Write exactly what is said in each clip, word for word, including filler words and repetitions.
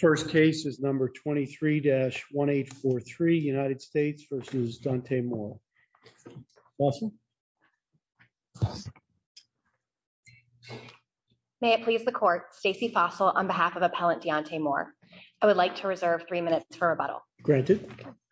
First case is number twenty-three dash one eight four three, United States versus Dante Moore. Awesome. May it please the court, Stacey Fossil on behalf of appellant Deontay Moore. I would like to reserve three minutes for rebuttal. Granted.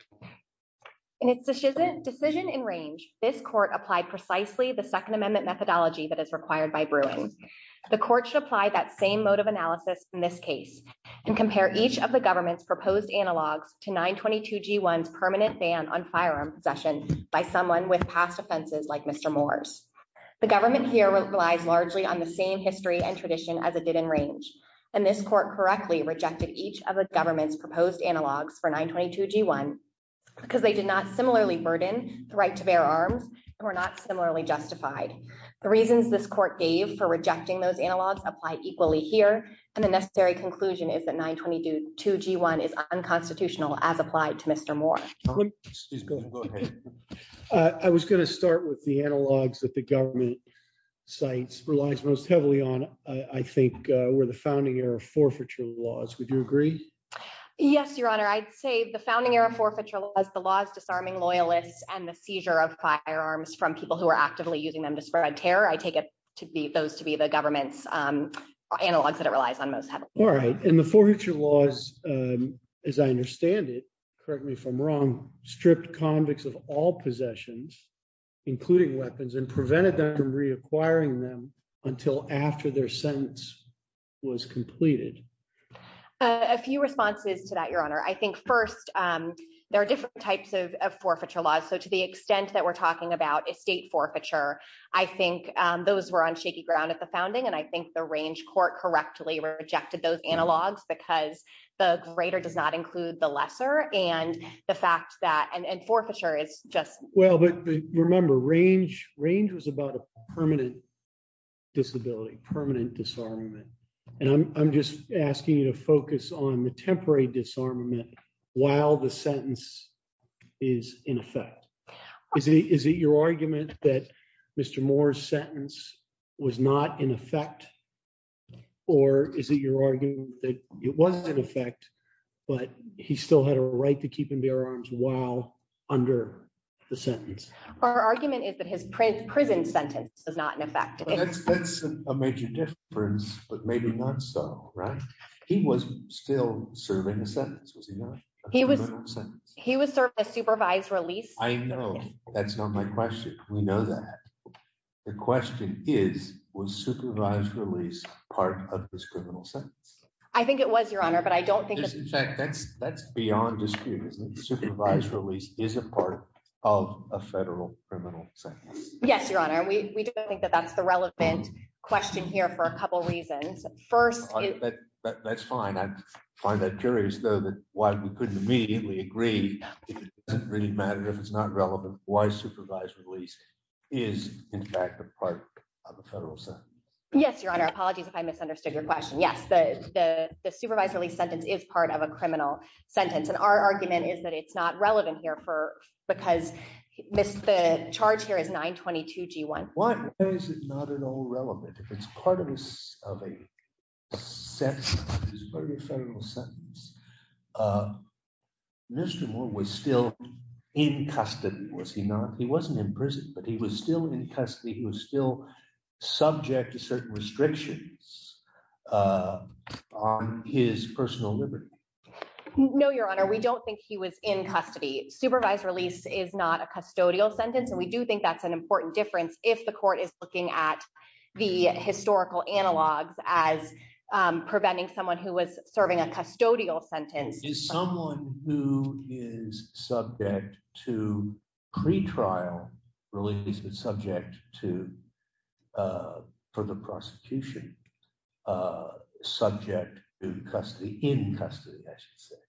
In its decision, decision in range, this court applied precisely the Second Amendment methodology that is required by Bruin. The court should apply that same mode of analysis in this case and compare each of the government's proposed analogs to nine twenty-two G one's permanent ban on firearm possession by someone with past offenses like Mister Moore's. The government here relies largely on the same history and tradition as it did in range, and this court correctly rejected each of the government's proposed analogs for nine twenty-two G one because they did not similarly burden the right to bear arms and were not similarly justified. The reasons this court gave for rejecting those analogs apply equally here, and the necessary conclusion is that nine twenty-two G one is unconstitutional as applied to Mister Moore. Excuse me, go ahead. Uh, I was going to start with the analogs that the government cites, relies most heavily on, uh, I think, uh, were the founding era forfeiture laws. Would you agree? Yes, Your Honor. I'd say the founding era forfeiture laws, the laws disarming loyalists, and the seizure of firearms from people who are actively using them to spread terror. I take it to be those to be the government's um, analogs that it relies on most heavily. All right. And the forfeiture laws, um, as I understand it, correct me if I'm wrong, stripped convicts of all possessions, including weapons, and prevented them from reacquiring them until after their sentence was completed. Uh, a few responses to that, Your Honor. I think first, um, there are different types of, of forfeiture laws. So to the extent that we're talking about estate forfeiture, I think um, those were on shaky ground at the founding. And I think the range court correctly rejected those analogs because the greater does not include the lesser. And the fact that, and, and forfeiture is just. Well, but, but remember, range, range was about a permanent disability, permanent disarmament. And I'm I'm just asking you to focus on the temporary disarmament while the sentence is in effect. Is it is it your argument that Mister Moore's sentence was not in effect, or is it your argument that it was in effect, but he still had a right to keep and bear arms while under the sentence? Our argument is that his pr- prison sentence was not in effect. Well, that's that's a major difference, but maybe not so, right? He was still serving a sentence, was he not? A he was sentence. He was serving a supervised release. I know. That's not my question. We know that. The question is, was supervised release part of his criminal sentence? I think it was, Your Honor, but I don't think Yes, that. In fact, that's that's beyond dispute, isn't it? Supervised release is a part of a federal criminal sentence. Yes, Your Honor. We we don't think that that's the relevant question here for a couple reasons. First, uh, it, that, that that's fine. I find that curious, though, that why we couldn't immediately agree if it doesn't really matter, if it's not relevant, why supervised release is in fact a part of a federal sentence. Yes, Your Honor. Apologies if I misunderstood your question. Yes, the, the, the supervised release sentence is part of a criminal sentence. And our argument is that it's not relevant here for because this, the charge here is nine twenty-two G one. Why, why is it not at all relevant? If it's part of a, of a sentence, it's part of a federal sentence. Uh, Mister Moore was still in custody, was he not? He wasn't in prison, but he was still in custody. He was still subject to certain restrictions uh, on his personal liberty. No, Your Honor, we don't think he was in custody. Supervised release is not a custodial sentence, and we do think that's an important difference if the court is looking at the historical analogs as um, preventing someone who was serving a custodial sentence. Is someone who is subject to pretrial release but subject to Uh, for the prosecution, uh, subject to custody, in custody, I should say?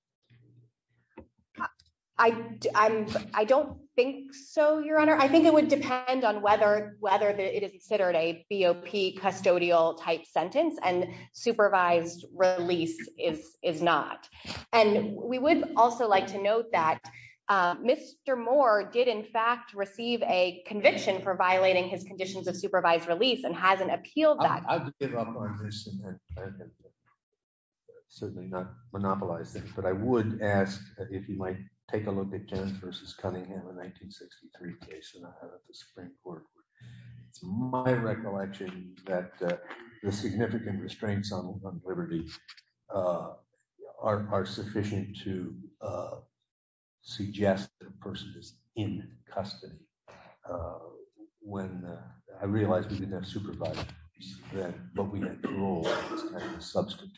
I, I'm, I don't think so, Your Honor. I think it would depend on whether whether the, it is considered a B O P custodial type sentence, and supervised release is is not. And we would also like to note that Uh, Mister Moore did, in fact, receive a conviction for violating his conditions of supervised release and hasn't appealed that. I'll, I'll give up on this and, and, and certainly not monopolize things, but I would ask if you might take a look at Jones versus Cunningham, a nineteen sixty-three case and out of the Supreme Court. It's my recollection that uh, the significant restraints on, on liberty uh, are, are sufficient to uh, suggest that a person is in custody. Uh, when uh, I realized we didn't have supervised then, but we had parole as kind of a substitute.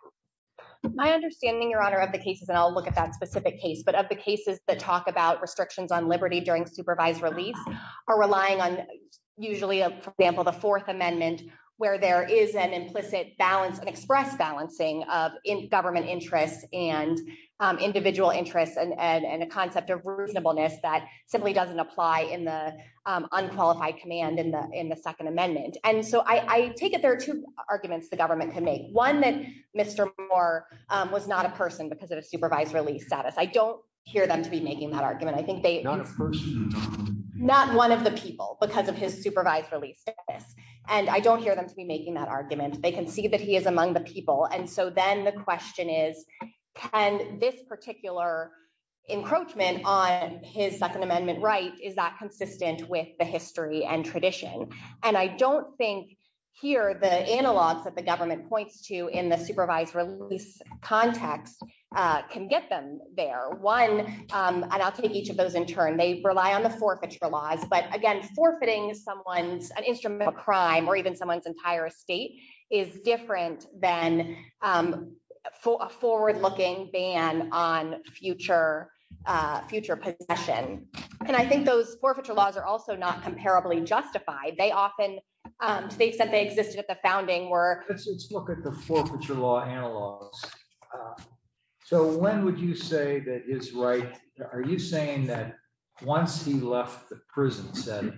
My understanding, Your Honor, of the cases, and I'll look at that specific case, but of the cases that talk about restrictions on liberty during supervised release are relying on usually, uh, for example, the Fourth Amendment, where there is an implicit balance, an express balancing of in government interests and um, individual interests and, and, and a concept of reasonableness that simply doesn't apply in the um, unqualified command in the in the Second Amendment. And so I, I take it there are two arguments the government can make. One, that Mister Moore um, was not a person because of his supervised release status. I don't hear them to be making that argument. I think they not a person, not one of the people because of his supervised release status. And I don't hear them to be making that argument. They can see that he is among the people. And so then the question is, can this particular encroachment on his Second Amendment right, is that consistent with the history and tradition? And I don't think here the analogs that the government points to in the supervised release context uh, can get them there. One, um, and I'll take each of those in turn, they rely on the forfeiture laws, but again, forfeiting someone's, an instrument of a crime or even someone's entire estate is different than um, for a forward-looking ban on future uh, future possession. And I think those forfeiture laws are also not comparably justified. They often, um, to the extent they existed at the founding, were. Let's, let's look at the forfeiture law analogs. Uh, so when would you say that his right, are you saying that once he left the prison setting,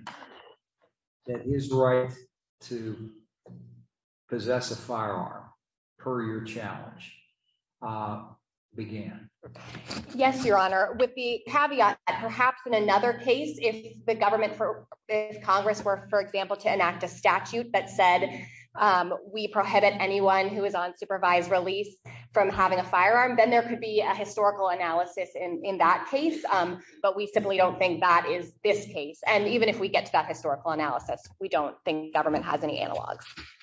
that his right to possess a firearm per your challenge uh, began? Yes, Your Honor, with the caveat that perhaps in another case, if the government, for if Congress were, for example, to enact a statute that said um, we prohibit anyone who is on supervised release from having a firearm, then there could be a historical analysis in, in that case. Um, but we simply don't think that is this case. And even if we get to that historical analysis, we don't think government has any analogs.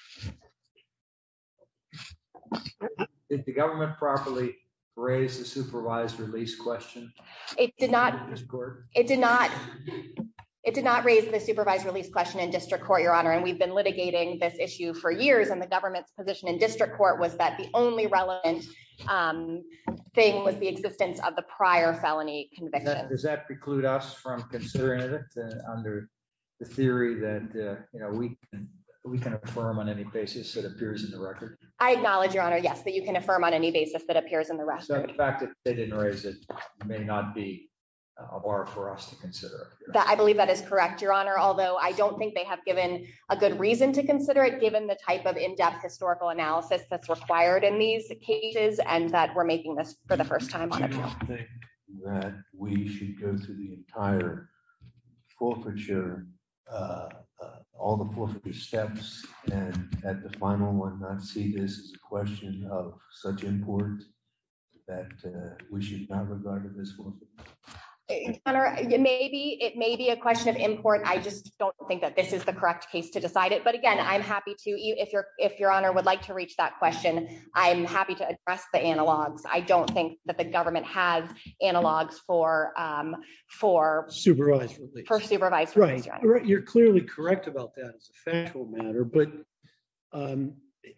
Did the government properly raise the supervised release question? It did not. It did not. It did not raise the supervised release question in district court, Your Honor, and we've been litigating this issue for years. And the government's position in district court was that the only relevant um, thing was the existence of the prior felony conviction. That, does that preclude us from considering it uh, under the theory that uh, you know we can we can affirm on any basis that appears in the record? I acknowledge, Your Honor, yes, that you can affirm on any basis that appears in the record. So the fact that they didn't raise it may not be a bar for us to consider. That I believe that is correct, Your Honor, although I don't think they have given a good reason to consider it, given the type of in-depth historical analysis that's required in these cases, and that we're making this for the first time on appeal. I don't think that we should go through the entire forfeiture, uh, uh, all the forfeiture steps, and at the final one not see this as a question of such import that uh, we should not regard it as forfeiture. Your Honor, it may be, it may be a question of import. I just don't think that this is the correct case to decide it. But again, I'm happy to, if your if Your Honor would like to reach that question, I'm happy to address the analogs. I don't think that the government has analogs for um, for supervised release. For supervised release, right. Your Honor. Right. You're clearly correct about that as a factual matter, but um,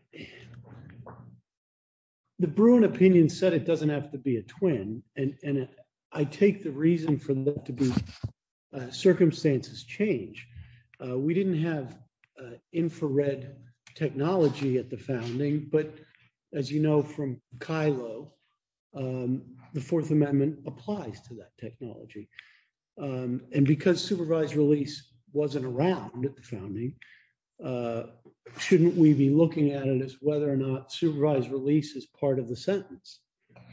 the Bruin opinion said it doesn't have to be a twin, and and. It, I take the reason for that to be uh, circumstances change. Uh, we didn't have uh, infrared technology at the founding, but as you know from Kylo, um, the Fourth Amendment applies to that technology. Um, and because supervised release wasn't around at the founding, uh, shouldn't we be looking at it as whether or not supervised release is part of the sentence?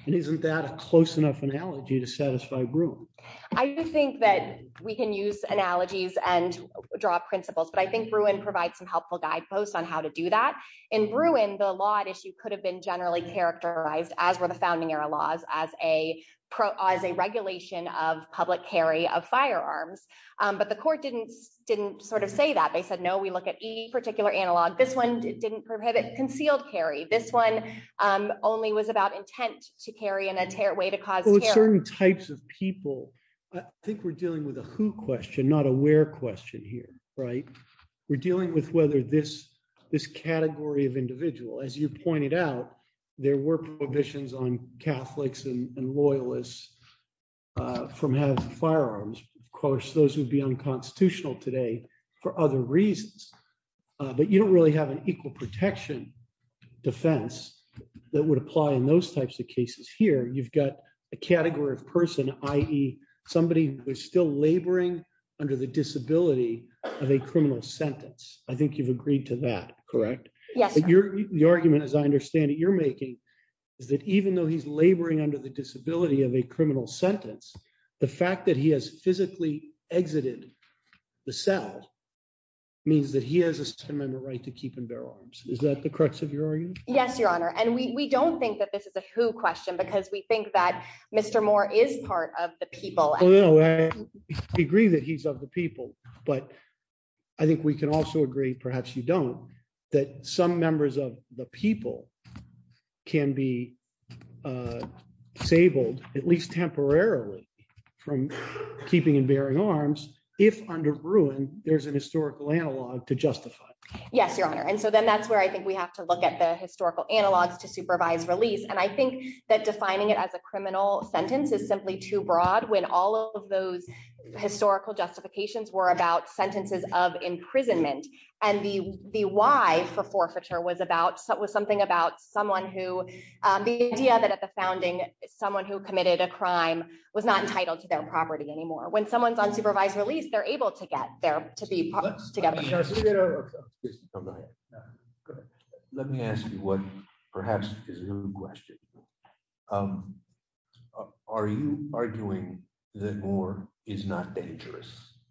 And isn't that a close enough analogy to satisfy Bruin? I do think that we can use analogies and draw principles, but I think Bruin provides some helpful guideposts on how to do that. In Bruin, the law at issue could have been generally characterized, as were the founding era laws, as a pro, as a regulation of public carry of firearms. Um, but the court didn't didn't sort of say that. They said, no, we look at each particular analog. This one didn't prohibit concealed carry. This one um, only was about intent to carry in a ter- way to cause well, terror. With certain types of people, I think we're dealing with a who question, not a where question here, right? We're dealing with whether this, this category of individual, as you pointed out, there were prohibitions on Catholics and, and loyalists uh, from having firearms. Of course, those would be unconstitutional today for other reasons. Uh, but you don't really have an equal protection defense that would apply in those types of cases here. You've got a category of person, that is somebody who is still laboring under the disability of a criminal sentence. I think you've agreed to that, correct? Yes. But your, the argument, as I understand it, you're making is that even though he's laboring under the disability of a criminal sentence, the fact that he has physically exited the cell means that he has a Second Amendment right to keep and bear arms. Is that the crux of your argument? Yes, Your Honor. And we, we don't think that this is a who question, because we think that Mister Moore is part of the people. Well, no, I agree that he's of the people, but I think we can also agree, perhaps you don't, that some members of the people can be uh, disabled, at least temporarily, from keeping and bearing arms if under Bruin, there's an historical analog to justify. Yes, Your Honor. And so then that's where I think we have to look at the historical analogs to supervise release. And I think that defining it as a criminal sentence is simply too broad when all of those historical justifications were about sentences of imprisonment. And the the why for forfeiture was about was something about someone who, um, the idea that at the founding, someone who committed a crime was not entitled to their property anymore. When someone's on supervised release, they're able to get there to be Let's, together. Let me, ask you, oh, go ahead. Go ahead. Let me ask you what perhaps is a good question. Um, are you arguing that Moore is not dangerous?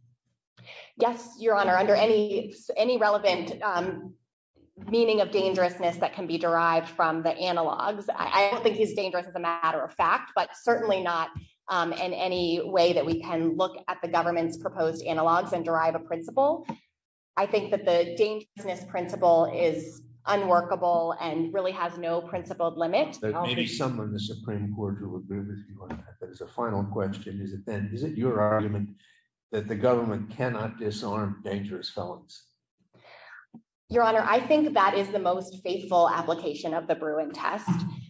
Yes, Your Honor, under any any relevant um, meaning of dangerousness that can be derived from the analogs. I, I don't think he's dangerous as a matter of fact, but certainly not um, in any way that we can look at the government's proposed analogs and derive a principle. I think that the dangerousness principle is unworkable and really has no principled limit. There may be someone in the Supreme Court who will agree with you on that. But as a final question, is it then, is it your argument that the government cannot disarm dangerous felons? Your Honor, I think that is the most faithful application of the Bruin test.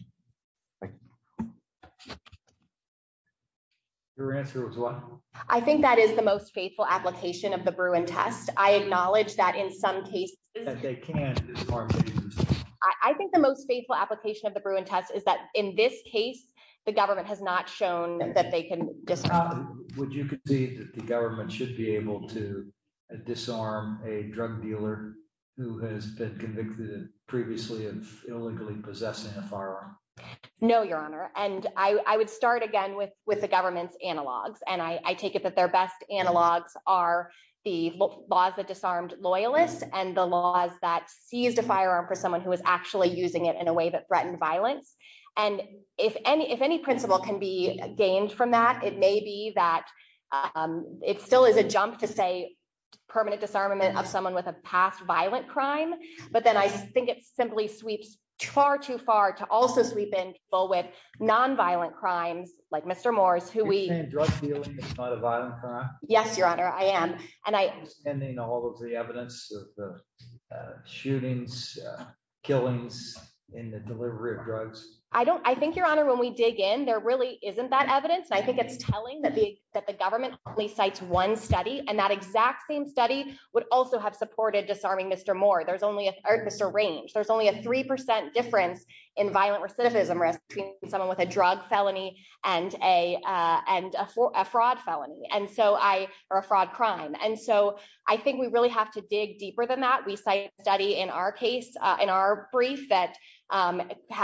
Your answer was what? I think that is the most faithful application of the Bruin test. I acknowledge that in some cases that they can disarm dangerous. I, I think the most faithful application of the Bruin test is that in this case, the government has not shown that they can disarm. Uh, would you concede that the government should be able to uh, disarm a drug dealer who has been convicted previously of illegally possessing a firearm? No, Your Honor. And I, I would start again with, with the government's analogs. And I, I take it that their best analogs are the laws that disarmed loyalists and the laws that seized a firearm for someone who was actually using it in a way that threatened violence. And if any if any principle can be gained from that, it may be that um, it still is a jump to say permanent disarmament of someone with a past violent crime. But then I think it simply sweeps far too far to also sweep in people with nonviolent crimes like Mister Moore's, who You're we saying drug dealing is not a violent crime? Yes, Your Honor, I am. And I understanding all of the evidence of the uh, shootings, uh, killings in the delivery of drugs. I don't, I think, Your Honor, when we dig in, there really isn't that evidence. And I think it's telling that the that the government only cites one study, and that exact same study would also have supported disarming Mister Moore. There's only a, or Mister Range. There's only a three percent difference in violent recidivism risk between someone with a drug felony and a uh, and a, for, a fraud felony. And so I, or a fraud crime. And so I think we really have to dig deeper than that. We cite a study in our case, uh, in our brief that um, has a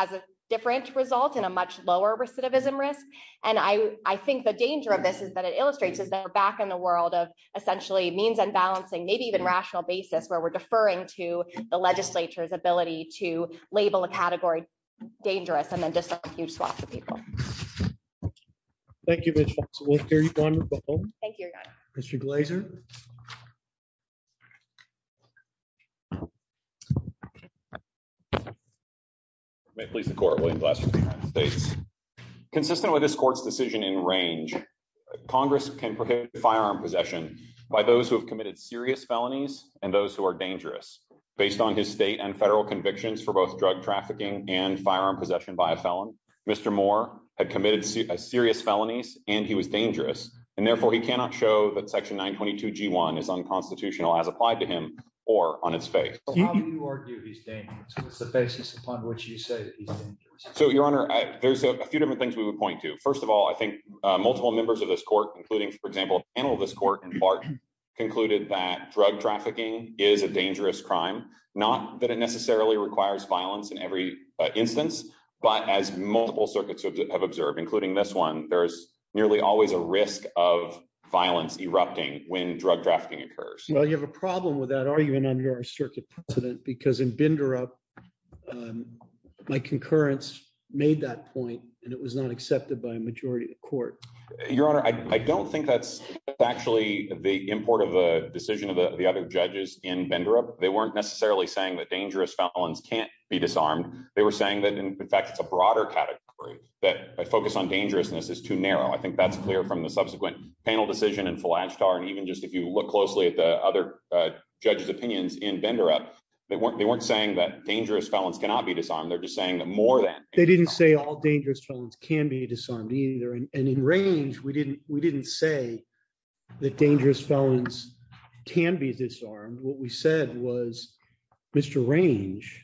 different result and a much lower recidivism risk. And I, I think the danger of this is that it illustrates is that we're back in the world of essentially means and balancing, maybe even rational basis, where we're deferring to the legislature's ability to label a category dangerous and then disarm huge swaths of people. Thank you, Miz Fossil. We'll hear you on rebuttal. Thank you, Your Honor. Mister Glazer. May it please the court, William Glazer of the United States. Consistent with this court's decision in Range, Congress can prohibit firearm possession by those who have committed serious felonies and those who are dangerous, based on his state and federal convictions for both drug trafficking and firearm possession by a felon. Mister Moore had committed serious felonies and he was dangerous, and therefore he cannot show that Section nine twenty-two G one is unconstitutional as applied to him or on its face. So how do you argue he's dangerous? What's the basis upon which you say that he's dangerous? So, Your Honor, I, there's a, a few different things we would point to. First of all, I think uh, multiple members of this court, including, for example, a panel of this court in Barton, concluded that drug trafficking is a dangerous crime, not that it necessarily requires violence in every uh, instance, but as multiple circuits have, have observed, including this one, there's nearly always a risk of violence erupting when drug trafficking occurs. Well, you have a problem with that argument under our circuit precedent, because in Binderup, um, my concurrence made that point, and it was not accepted by a majority of the court. Your Honor, I, I don't think that's actually the import of the decision of the, the other judges in Binderup. They weren't necessarily saying that dangerous felons can't be disarmed. They were saying that, in, in fact, it's a broader category, that a focus on dangerousness is too narrow. I think that's clear from the subsequent panel decision in Falajtar, and even just if you look closely at the other uh, judges' opinions in Binderup, They weren't, they weren't saying that dangerous felons cannot be disarmed. They're just saying that more than. They didn't say all dangerous felons can be disarmed either. And, and in Range, we didn't we didn't say that dangerous felons can be disarmed. What we said was Mister Range,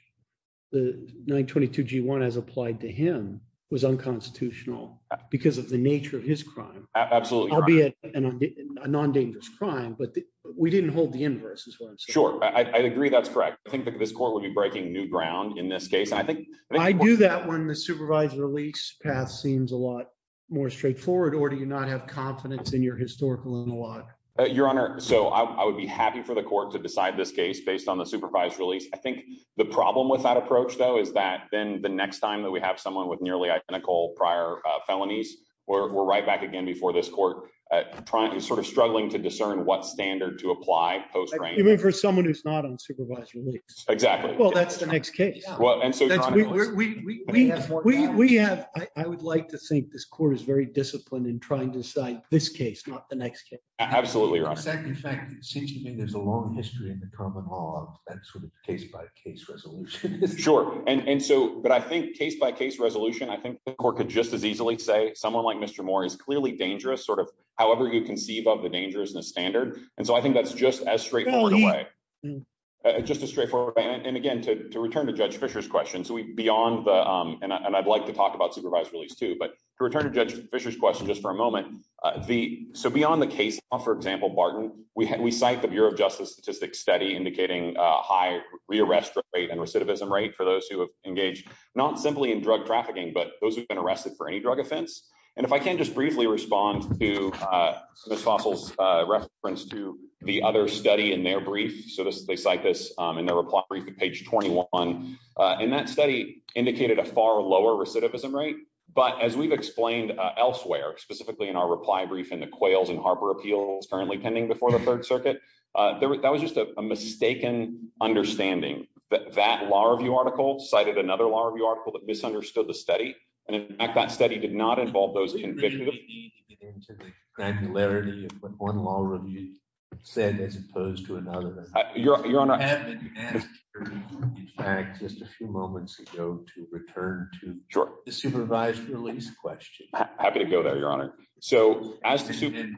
the nine twenty-two G one as applied to him, was unconstitutional because of the nature of his crime. Absolutely. Albeit an, a non-dangerous crime, but the, we didn't hold the inverse is what I'm saying. Sure, I, I agree that's correct. I think that this court would be breaking new ground in this case. And I think- I, think I do that when the supervised release path seems a lot more straightforward, or do you not have confidence in your historical analog? Uh, Your Honor, so I, I would be happy for the court to decide this case based on the supervised release. I think the problem with that approach, though, is that then the next time that we have someone with nearly identical prior uh, felonies, we're, we're right back again before this court, uh, trying, sort of struggling to discern what standard to apply post-Range. Even for someone who's not on supervised release. Exactly. Well, that's the next case. Well, and so, Your That's, Honor, we, we, we, we, we, we have, I, I would like to think this court is very disciplined in trying to decide this case, not the next case. absolutely, Your Honor. In fact, it seems to me there's a long history in the common law of that sort of case-by-case resolution. Sure, and and so, but I think case-by-case resolution, I think the court could just as easily say someone like Mister Moore is clearly dangerous, sort of however you conceive of the dangerousness standard. And so I think that's just as straightforward Well, he, a way. Uh, just a straightforward way. And, and again, to, to return to Judge Fisher's question, so we beyond the, um, and, I, and I'd like to talk about supervised release too, but to return to Judge Fisher's question just for a moment, uh, the so beyond the case law, for example, Barton, we ha- we cite the Bureau of Justice Statistics study indicating uh, high rearrest rate and recidivism rate for those who have engaged not simply in drug trafficking, but those who've been arrested for any drug offense. And if I can just briefly respond to uh, Miz Fossil's uh, reference to the other study in their brief. So this, they cite this um, in their reply brief at page twenty-one. Uh, and that study indicated a far lower recidivism rate. But as we've explained uh, elsewhere, specifically in our reply brief in the Quayles and Harper appeals currently pending before the Third Circuit, uh, there, that was just a, a mistaken understanding. That, that law review article cited another law review article that misunderstood the study. And in fact, that study did not involve those convicted. We really need to get into the granularity of what one law review said as opposed to another. Uh, Your, Your Honor, I have been asked, in fact, just a few moments ago to return to sure. the supervised release question. Ha- happy to go there, Your Honor. So as to super- in,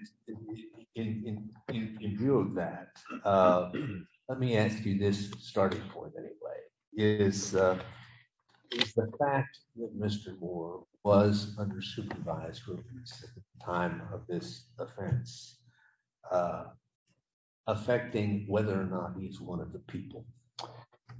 in, in, in view of that, uh, let me ask you this starting point anyway, is uh, is the fact that Mister Moore was under supervised release at the time of this offense uh, affecting whether or not he's one of the people?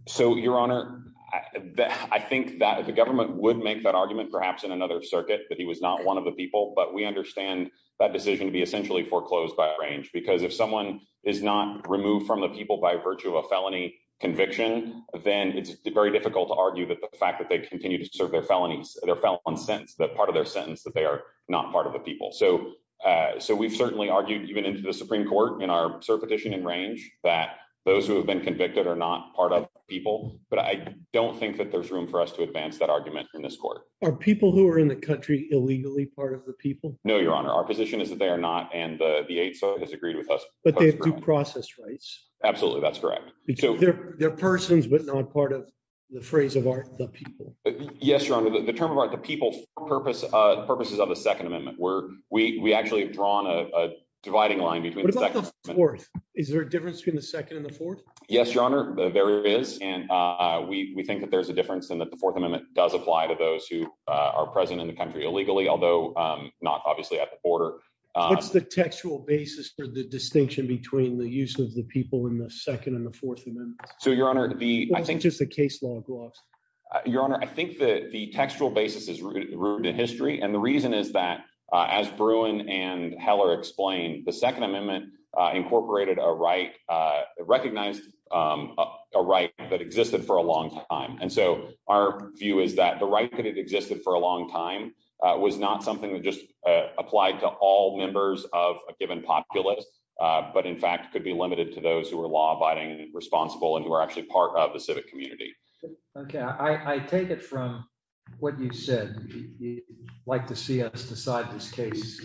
So, Your Honor, I, that, I think that the government would make that argument perhaps in another circuit that he was not one of the people, but we understand that decision to be essentially foreclosed by range, because if someone is not removed from the people by virtue of a felony conviction, then it's very difficult to argue that the fact that they continue to serve their felonies, their felon sentence, that part of their sentence, that they are not part of the people. So, uh, so we've certainly argued even into the Supreme Court in our cert petition in range that those who have been convicted are not part of people, but I don't think that there's room for us to advance that argument in this court. Are people who are in the country illegally part of the people? No, Your Honor. Our position is that they are not, and the, the Eighth Circuit has agreed with us. But they have due process rights. Absolutely, that's correct. Because so they're they're persons, but not part of the phrase of art, the people. Yes, Your Honor. The, the term of art, the people, for purpose uh, purposes of the Second Amendment, where we we actually have drawn a, a dividing line between what the about Second the fourth? Is there a difference between the second and the fourth? Yes, Your Honor, there is, and uh, we we think that there's a difference in that the Fourth Amendment does apply to those who uh, are present in the country illegally, although um, not obviously at the border. Um, What's the textual basis for the distinction between the use of the people in the Second and the Fourth Amendments? So, Your Honor, the Well, I think just the case law gloss. Uh, Your Honor, I think that the textual basis is rooted, rooted in history, and the reason is that, uh, as Bruin and Heller explained, the Second Amendment uh, incorporated a right, uh, recognized um, a, a right that existed for a long time. And so our view is that the right that it existed for a long time uh, was not something that just uh, applied to all members of a given populace, uh, but in fact could be limited to those who were law-abiding, responsible, and who are actually part of the civic community. Okay, I, I take it from what you said, you'd like to see us decide this case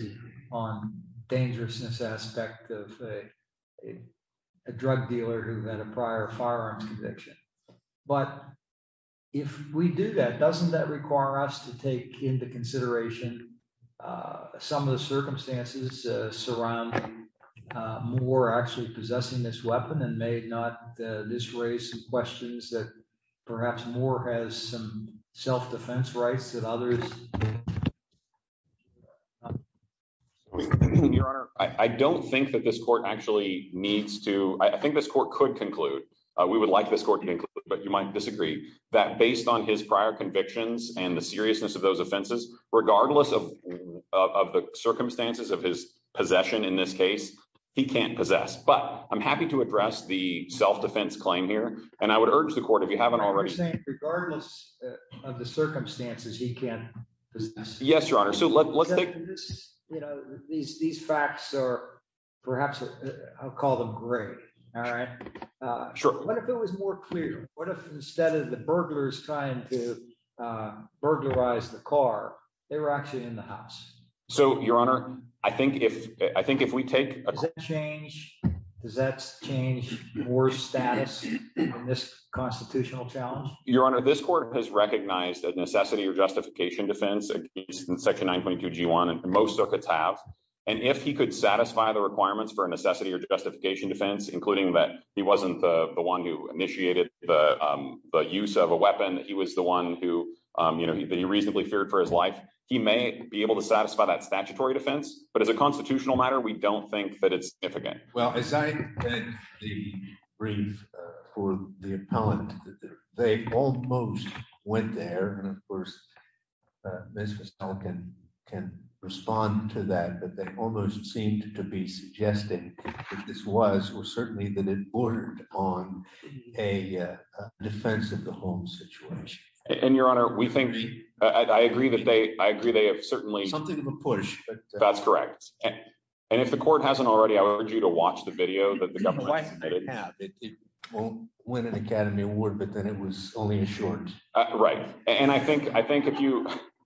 on dangerousness aspect of a, a, a drug dealer who had a prior firearms conviction. But if we do that, doesn't that require us to take into consideration uh, some of the circumstances uh, surrounding uh, Moore actually possessing this weapon, and may not uh, this raise some questions that perhaps Moore has some self-defense rights that others? Your Honor, I, I don't think that this court actually needs to, I, I think this court could conclude, uh, we would like this court to conclude, but you might disagree, that based on his prior convictions and the seriousness of those offenses, regardless of, of, of the circumstances of his possession in this case, he can't possess. But I'm happy to address the self-defense claim here. And I would urge the court, if you haven't already. You're saying regardless uh, of the circumstances, he can't possess. Yes, Your Honor. So let, let's so take. This, you know, these, these facts are perhaps, uh, I'll call them gray. All right. Uh, sure. What if it was more clear? What if instead of the burglars trying to uh, burglarize the car, they were actually in the house? So, Your Honor, I think if I think if we take a, does that change? Does that change Moore's status in this constitutional challenge? Your Honor, this court has recognized a necessity or justification defense against Section nine twenty-two G one, and most circuits have. And if he could satisfy the requirements for a necessity or justification defense, including that he wasn't the, the one who initiated the um, the use of a weapon, he was the one who um, you know he, that he reasonably feared for his life, he may be able to satisfy that statutory defense. But as a constitutional matter, we don't think that it's significant. Well, as I read the brief uh, for the appellant, they almost went there, and of course, uh, Miz Fasel can can respond to that, but they almost seemed to be suggesting that this was, or certainly that it bordered on a, uh, a defense of the home situation. And Your Honor, we think uh, I, I agree that they I agree they have certainly something of a push, but uh, that's correct. And, and if the court hasn't already, I would urge you to watch the video that the government submitted. Have. It, it won't win an Academy Award, but then it was only a short. Uh, right, and I think I think if you.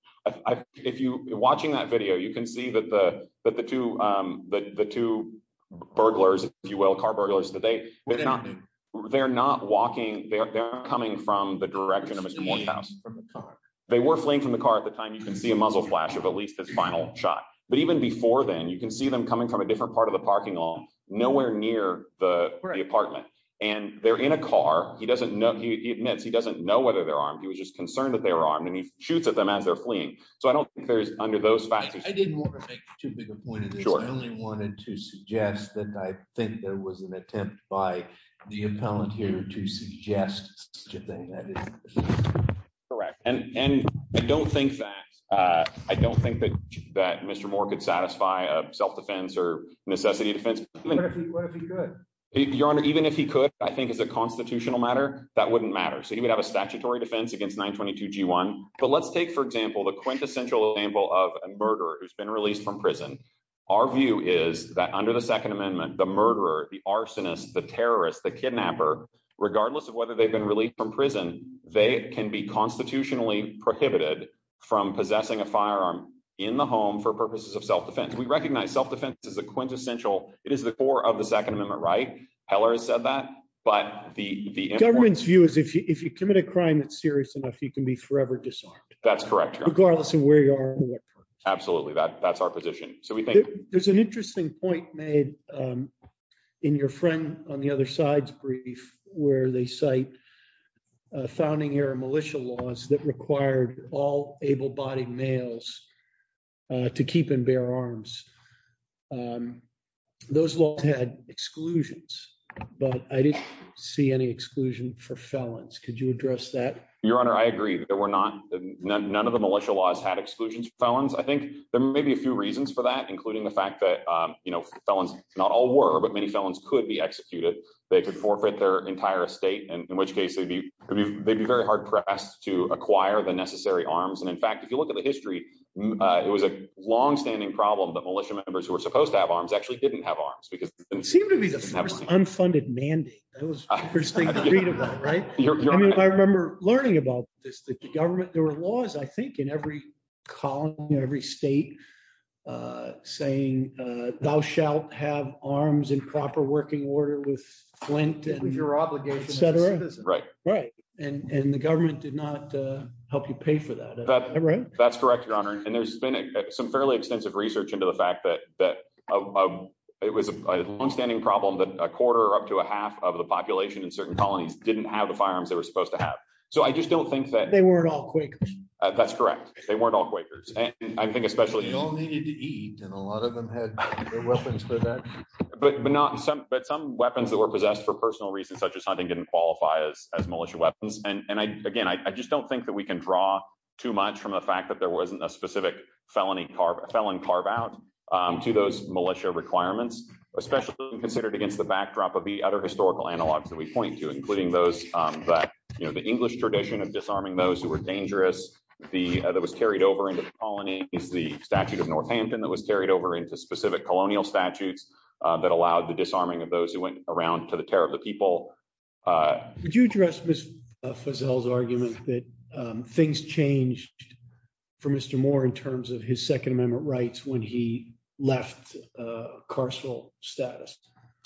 I, if you watching that video, you can see that the that the two um, the the two burglars, if you will, car burglars, that they they're not they're not walking. They're they're coming from the direction of Mister Moore's house. From the car. They were fleeing from the car at the time. You can see a muzzle flash of at least his final shot. But even before then, you can see them coming from a different part of the parking lot, nowhere near the the apartment. And they're in a car. He doesn't know, he, he admits he doesn't know whether they're armed. He was just concerned that they were armed, and he shoots at them as they're fleeing. So I don't think there's, under those factors. I, I didn't want to make too big a point of this. Sure. I only wanted to suggest that I think there was an attempt by the appellant here to suggest such a thing. That is correct. And and I don't think that uh, I don't think that that Mister Moore could satisfy a self-defense or necessity defense. What if he what if he could? Your Honor, even if he could, I think as a constitutional matter, that wouldn't matter. So he would have a statutory defense against nine twenty-two G one. But let's take, for example, the quintessential example of a murderer who's been released from prison. Our view is that under the Second Amendment, the murderer, the arsonist, the terrorist, the kidnapper, regardless of whether they've been released from prison, they can be constitutionally prohibited from possessing a firearm in the home for purposes of self-defense. We recognize self-defense is the quintessential, it is the core of the Second Amendment right. Heller has said that, but the the government's view is if you if you commit a crime that's serious enough, you can be forever disarmed. That's correct, Your Honor. Regardless of where you are or what purpose. Absolutely, that that's our position. So we think there, there's an interesting point made um, in your friend on the other side's brief where they cite uh, founding era militia laws that required all able-bodied males uh, to keep and bear arms. Um, those laws had exclusions, but I didn't see any exclusion for felons. Could you address that? Your Honor, I agree. There were not, none, none of the militia laws had exclusions for felons. I think there may be a few reasons for that, including the fact that, um, you know, felons, not all were, but many felons could be executed. They could forfeit their entire estate, and in which case they'd be, they'd be, they'd be very hard pressed to acquire the necessary arms. And in fact, if you look at the history, uh, it was a long-standing problem that militia members who were supposed to have arms actually didn't have arms because it seemed to be the first unfunded mandate. That was interesting to read about, right? You're, you're I mean, right. I remember learning about this, that the government, there were laws, I think, in every colony, every state, uh, saying uh, thou shalt have arms in proper working order with flint and It was your obligation et as a cetera. citizen. Right. Right. And and the government did not uh, help you pay for that. Is That- that right? That's correct, Your Honor. And there's been a, some fairly extensive research into the fact that that a, a, it was a, a longstanding problem that a quarter or up to a half of the population in certain colonies didn't have the firearms they were supposed to have. So I just don't think that They weren't all Quakers. uh, that's correct. They weren't all Quakers, and I think especially they all needed to eat, and a lot of them had their weapons for that. But but not some but some weapons that were possessed for personal reasons, such as hunting, didn't qualify as as militia weapons. And and I again I, I just don't think that we can draw too much from the fact that there wasn't a specific felony carve felon carve out um, to those militia requirements, especially considered against the backdrop of the other historical analogs that we point to, including those um, that you know the English tradition of disarming those who were dangerous. The uh, that was carried over into the colonies, the Statute of Northampton that was carried over into specific colonial statutes uh, that allowed the disarming of those who went around to the terror of the people. Uh, Would you address Miz Feazell's argument that um, things changed for Mister Moore in terms of his Second Amendment rights when he left uh, carceral status?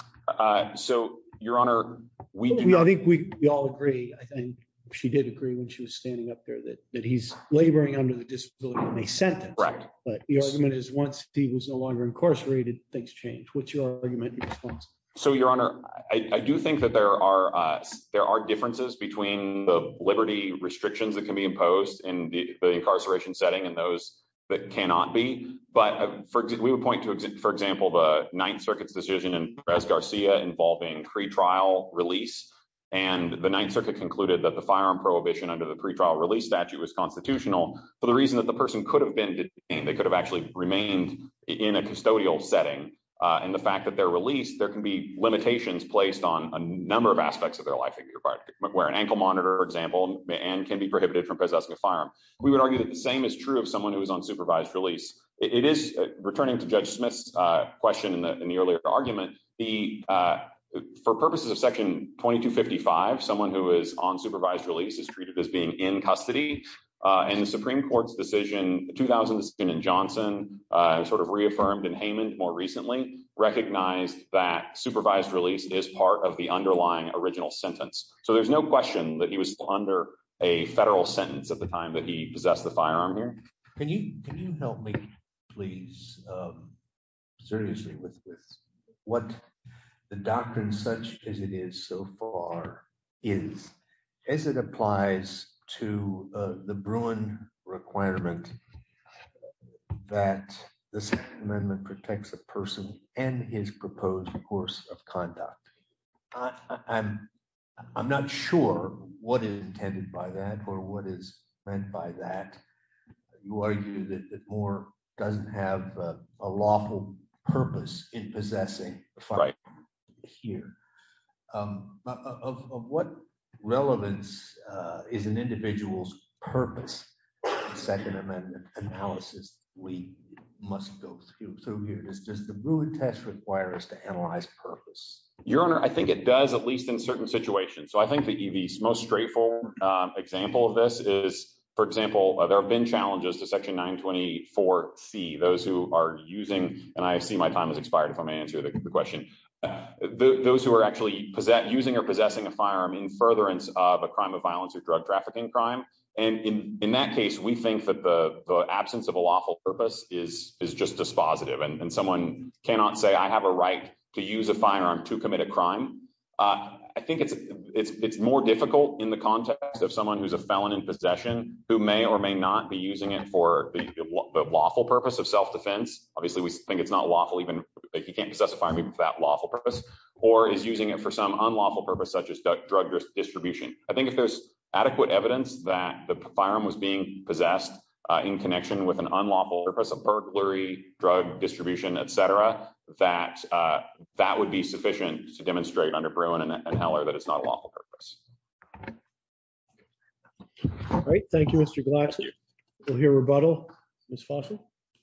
uh, so, Your Honor, we do We, not. I think we, we all agree. I think she did agree when she was standing up there that, that he's laboring under the disability in a sentence. Correct. But the argument is once he was no longer incarcerated, things changed. What's your argument in response? So, Your Honor, I, I do think that there are uh, there are differences between the liberty restrictions that can be imposed in the, the incarceration setting and those that cannot be. But uh, for we would point to, for example, the Ninth Circuit's decision in Perez Garcia involving pretrial release. And the Ninth Circuit concluded that the firearm prohibition under the pretrial release statute was constitutional for the reason that the person could have been detained. They could have actually remained in a custodial setting. Uh, and the fact that they're released, there can be limitations placed on a number of aspects of their life. They can be required to wear an ankle monitor, for example, and can be prohibited from possessing a firearm. We would argue that the same is true of someone who is on supervised release. It, it is, uh, returning to Judge Smith's uh, question in the, in the earlier argument, the uh, for purposes of Section twenty-two fifty-five, someone who is on supervised release is treated as being in custody. Uh, and the Supreme Court's decision, the two thousand decision in Johnson, uh, sort of reaffirmed in Haymond more recently, recognized that supervised release is part of the underlying original sentence. So there's no question that he was still under a federal sentence at the time that he possessed the firearm here. Can you can you help me, please, um, seriously, with with what the doctrine, such as it is so far, is as it applies to uh, the Bruin requirement that the Second Amendment protects a person and his proposed course of conduct? I, I, I'm I'm not sure what is intended by that or what is meant by that. You argue that, that Moore doesn't have a, a lawful purpose in possessing the firearm here. Um, of, of what relevance uh, is an individual's purpose in Second Amendment analysis we must go through, through here? Does, does the Bruin test require us to analyze purpose? Your Honor, I think it does, at least in certain situations. So I think the, the most straightforward um, example of this is, for example, uh, there have been challenges to Section nine twenty-four C, those who are using, and I see my time has expired if I may answer the, the question, uh, the, those who are actually possess, using or possessing a firearm in furtherance of a crime of violence or drug trafficking crime. And in, in that case, we think that the, the absence of a lawful purpose is, is just dispositive, and, and someone cannot say, I have a right to use a firearm to commit a crime. Uh, I think it's it's it's more difficult in the context of someone who's a felon in possession who may or may not be using it for the, the, the lawful purpose of self-defense. Obviously, we think it's not lawful, even like he can't possess a firearm even for that lawful purpose, or is using it for some unlawful purpose, such as drug distribution. I think if there's adequate evidence that the firearm was being possessed uh, in connection with an unlawful purpose, a burglary, drug distribution, et cetera, that uh, that would be sufficient to demonstrate under Bruin and, and Heller that it's not a lawful purpose. All right, thank you, Mister Glasser. We'll hear rebuttal. Miz Foster.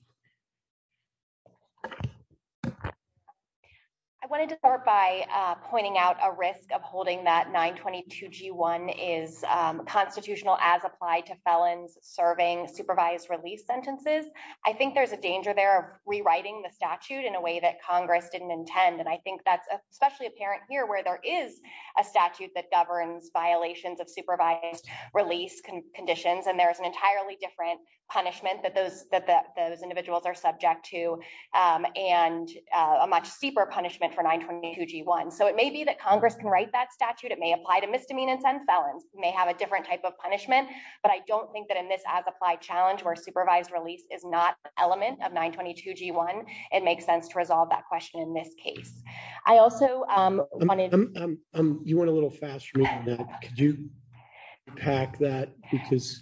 I wanted to start by uh, pointing out a risk of holding that nine twenty-two G one is um, constitutional as applied to felons serving supervised release sentences. I think there's a danger there of rewriting the statute in a way that Congress didn't intend. And I think that's especially apparent here, where there is a statute that governs violations of supervised release con- conditions. And there's an entirely different punishment that those that the, those individuals are subject to, um, and uh, a much steeper punishment for nine twenty-two G one. So it may be that Congress can write that statute. It may apply to misdemeanors and felons. It may have a different type of punishment, but I don't think that in this as applied challenge, where supervised release is not an element of nine twenty-two G one, it makes sense to resolve that question in this case. I also um, wanted. Um, um, um, you went a little faster for me than that. Could you pack that, because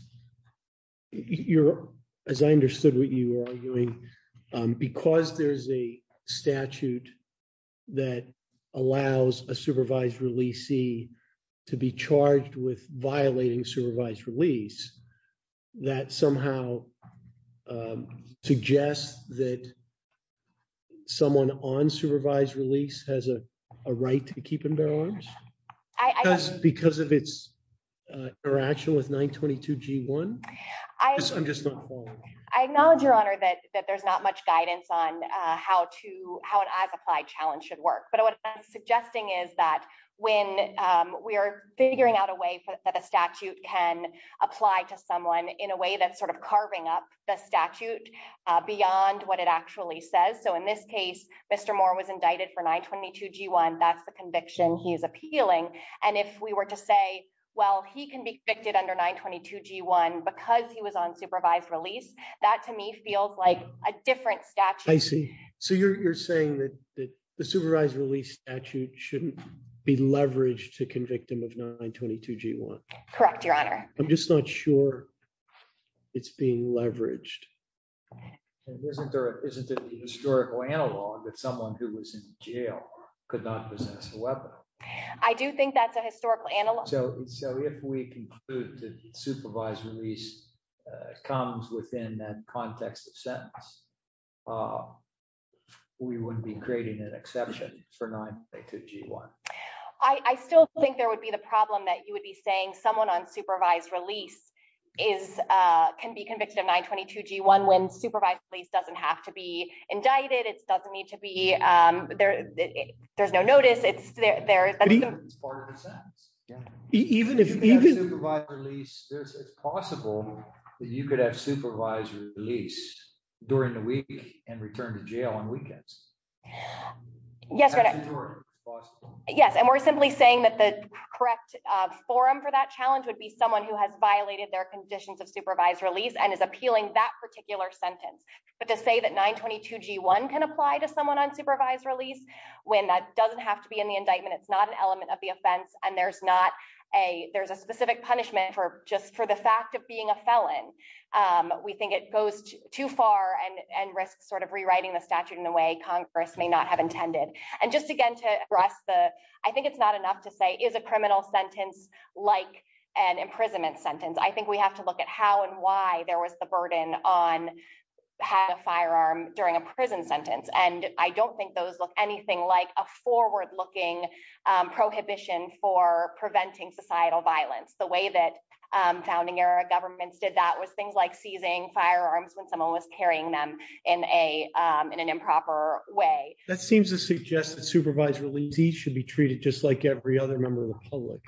you're, as I understood what you were arguing, um, because there's a statute that allows a supervised releasee to be charged with violating supervised release, that somehow um, suggests that someone on supervised release has a, a right to keep and bear arms? I, I, because, because of its uh, interaction with nine twenty-two G one? I, I'm just not following. I acknowledge, Your Honor, that, that there's not much guidance on uh, how to how an as-applied challenge should work. But what I'm suggesting is that when um, we are figuring out a way for, that a statute can apply to someone in a way that's sort of carving up the statute uh, beyond what it actually says. So in this case, Mister Moore was indicted for nine twenty-two G one. That's the conviction he's appealing. And if we were to say, well, he can be convicted under nine twenty-two G one because he was on supervised release, that to me feels like a different statute. I see. So you're you're saying that, that the supervised release statute shouldn't be leveraged to convict him of nine twenty-two G one? Correct, Your Honor. I'm just not sure it's being leveraged. And isn't there isn't it the historical analog that someone who was in jail could not possess a weapon? I do think that's a historical analog. So, so if we conclude that supervised release uh, comes within that context of sentence, uh, we wouldn't be creating an exception for nine twenty-two G one. I, I still think there would be the problem that you would be saying someone on supervised release is uh, can be convicted of nine twenty-two G one when supervised release doesn't have to be indicted. It doesn't need to be um, there. It, there's no notice. It's there. There. That's he, it's part of the sentence. Yeah. Even if you even have supervised release, there's it's possible that you could have supervised release during the week and return to jail on weekends. Yes, Your Honor. possible. Yes, and we're simply saying that the correct uh, forum for that challenge would be someone who has violated their conditions of supervised release and is appealing that particular sentence. But to say that nine twenty-two G one can apply to someone on supervised release when that doesn't have to be in the indictment, it's not an element of the offense, and there's not a there's a specific punishment for just for the fact of being a felon. Um, we think it goes t- too far and, and risks sort of rewriting the statute in a way Congress may not have intended. And just again to address the, I think it's not enough to say, is a criminal sentence like an imprisonment sentence? I think we have to look at how and why there was the burden on having a firearm during a prison sentence. And I don't think those look anything like a forward-looking um, prohibition for preventing societal violence. The way that um, founding era governments did that was things like seizing firearms when someone was carrying them in a um, in an improper way. That seems to suggest that supervised release should be treated just like every other member of the public.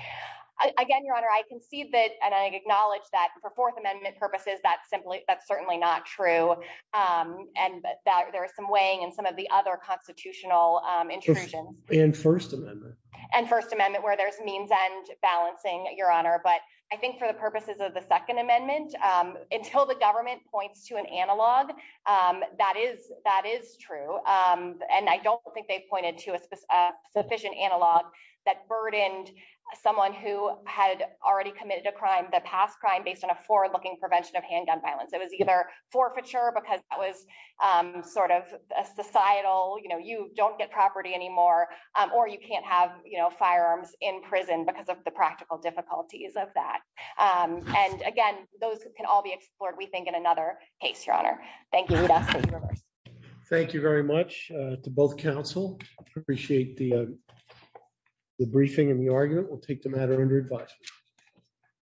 Again, Your Honor, I concede that, and I acknowledge that for Fourth Amendment purposes, that's simply that's certainly not true, um, and that there is some weighing in some of the other constitutional um, intrusions. And First Amendment. And First Amendment, where there's means end balancing, Your Honor. But I think for the purposes of the Second Amendment, um, until the government points to an analog, um, that is that is true, um, and I don't think they've pointed to a, spe- a sufficient analog that burdened someone who had already committed a crime, the past crime, based on a forward-looking prevention of handgun violence. It was either forfeiture because that was um, sort of a societal, you know, you don't get property anymore, um, or you can't have, you know, firearms in prison because of the practical difficulties of that. Um, and again, those can all be explored, we think, in another case, Your Honor. Thank you. We'd ask that you reverse. Thank you very much uh, to both counsel. Appreciate the uh, the briefing and the argument. We'll take the matter under advisement.